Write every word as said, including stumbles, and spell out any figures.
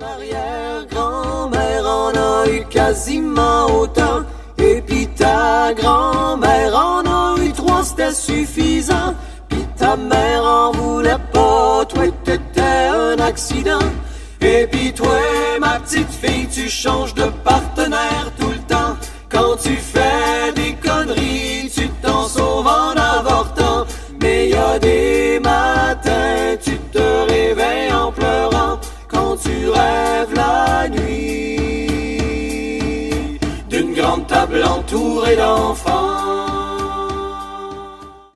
Arrière-grand-mère en a eu quasiment autant. Et pis ta grand-mère en a eu trois, c'était suffisant. Pis ta mère en voulait pas, toi t'étais un accident. Et pis toi, ma petite fille, tu changes de partenaire tout le temps. Quand tu fais des conneries, tu t'en sauves en avortant. Mais y a des matins, tu te réveilles en pleurant. Quand tu rêves la nuit d'une grande table entourée d'enfants.